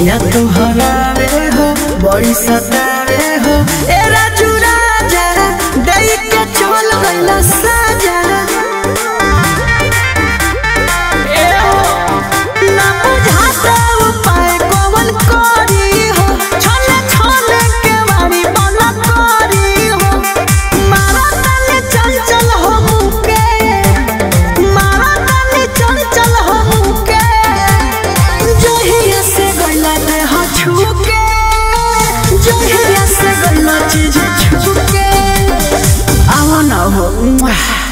या तो हरावे हो बड़ी सतावे हो ए राजू राजा दई के चल गइला साजा ए हो ना बुझाता उपाय कौन करी हो छले छले के बारी बना करी हो मारा तले चल चल हो मुके मारा तले चल चल हो मुके जहिया से गइला दे हो छुके जहिया से गइला चीज छुके आओ ना हो